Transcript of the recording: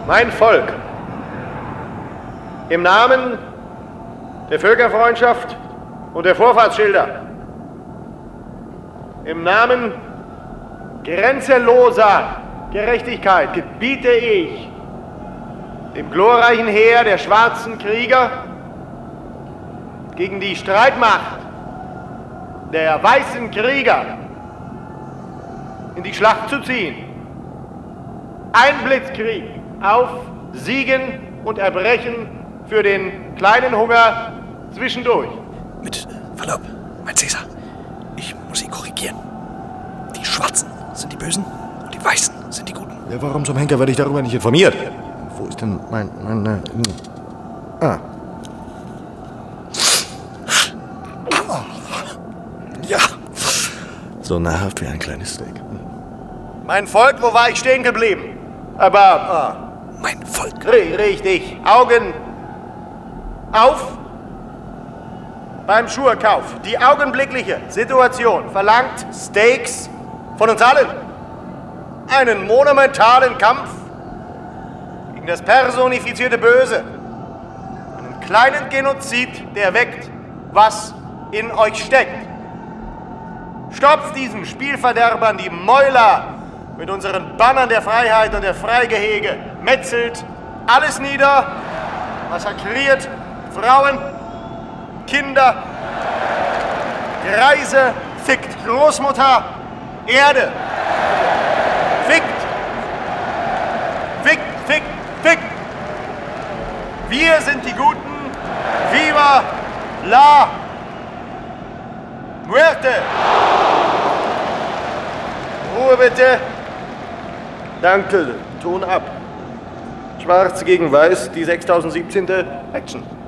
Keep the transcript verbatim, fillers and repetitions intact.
Mein Volk, im Namen der Völkerfreundschaft und der Vorfahrtsschilder, im Namen grenzenloser Gerechtigkeit gebiete ich dem glorreichen Heer der schwarzen Krieger gegen die Streitmacht der weißen Krieger in die Schlacht zu ziehen. Ein Blitzkrieg auf Siegen und Erbrechen für den kleinen Hunger zwischendurch. Mit Verlaub, mein Cäsar, ich muss Sie korrigieren. Die Schwarzen sind die Bösen und die Weißen sind die Guten. Ja, warum zum Henker werde ich darüber nicht informiert? Wo ist denn mein... mein äh, ah. Ja. So nahrhaft wie ein kleines Steak. Mein Volk, wo war ich stehen geblieben? Aber... Ah. Mein Volk. Richtig. Augen auf beim Schuhekauf. Die augenblickliche Situation verlangt Steaks von uns allen. Einen monumentalen Kampf gegen das personifizierte Böse. Einen kleinen Genozid, der weckt, was in euch steckt. Stopft diesen Spielverderbern die Mäuler mit unseren Bannern der Freiheit und der Freigehege, metzelt alles nieder, massakriert Frauen, Kinder, Greise, fickt Großmutter, Erde, fickt, fickt, fickt, fickt. Wir sind die Guten, viva la muerte. Ruhe bitte. Danke, Ton ab. Schwarz gegen Weiß, die sechstausendsiebzehnte Action.